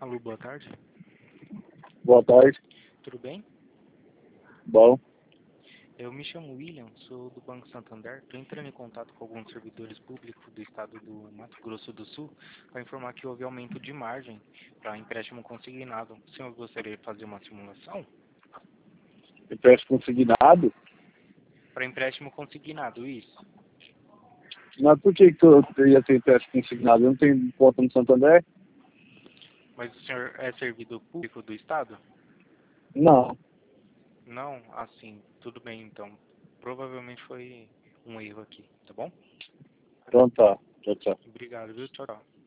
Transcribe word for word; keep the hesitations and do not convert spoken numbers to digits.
Alô, boa tarde. Boa tarde. Tudo bem? Bom. Eu me chamo William, sou do Banco Santander. Estou entrando em contato com alguns servidores públicos do estado do Mato Grosso do Sul para informar que houve aumento de margem para empréstimo consignado. O senhor gostaria de fazer uma simulação? Empréstimo consignado? Para empréstimo consignado, isso. Mas por que que eu ia ter empréstimo consignado? Eu não tenho conta no Santander? Mas o senhor é servidor público do estado? Não. Não? Assim, tudo bem então. Provavelmente foi um erro aqui, tá bom? Então tá. Tchau, tchau. Obrigado, viu? Tchau, tchau.